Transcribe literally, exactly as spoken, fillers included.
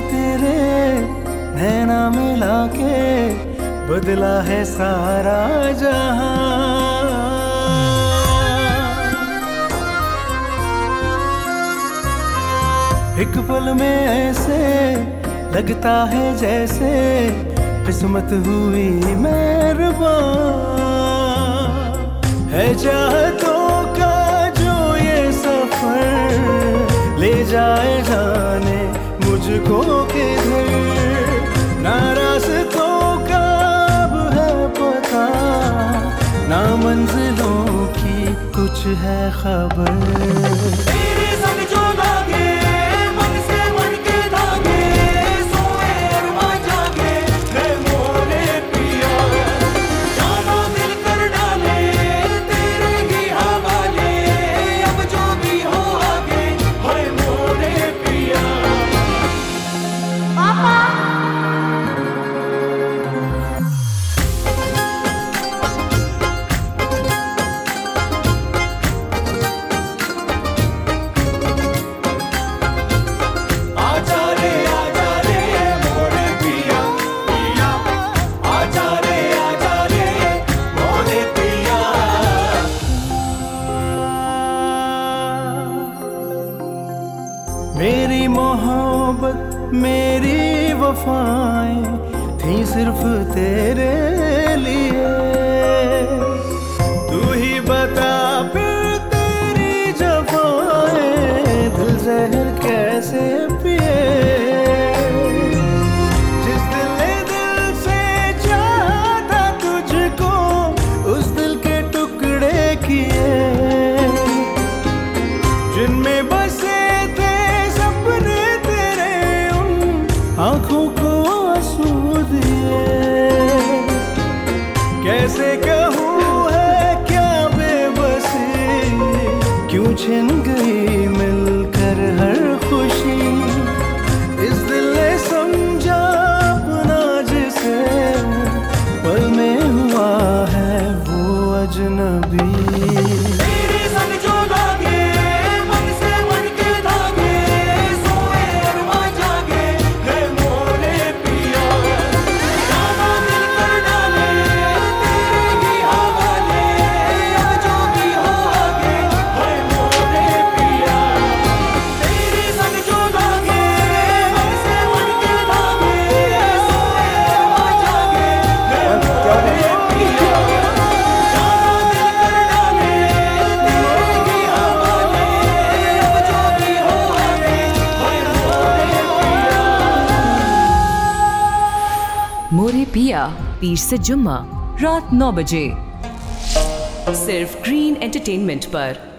तेरे नैना मिला के बदला है सारा जहां। एक पल में ऐसे लगता है जैसे किस्मत हुई मेहरबान। है चाहतों का जो ये सफर ले जाए जाने मुझको किधर। ना रास्तों का अब है पता, ना मंजिलों की कुछ है खबर। मेरी मोहब्बत मेरी वफाएं थी सिर्फ तेरे लिए। तू ही बता फिर तेरी जफाएं दिल जहर कैसे पिए। जिस दिल ने दिल से चाहा था तुझको उस दिल के टुकड़े किए। जिनमें बसे आँखों को आंसू दिए। कैसे कहूँ है क्या बेबसी, क्यों छिन गई मिलकर हर खुशी। इस दिल ने समझा अपना जिसे पल में हुआ है वो अजनबी। मोरे पिया पीर से जुम्मा रात नौ बजे सिर्फ ग्रीन एंटरटेनमेंट पर।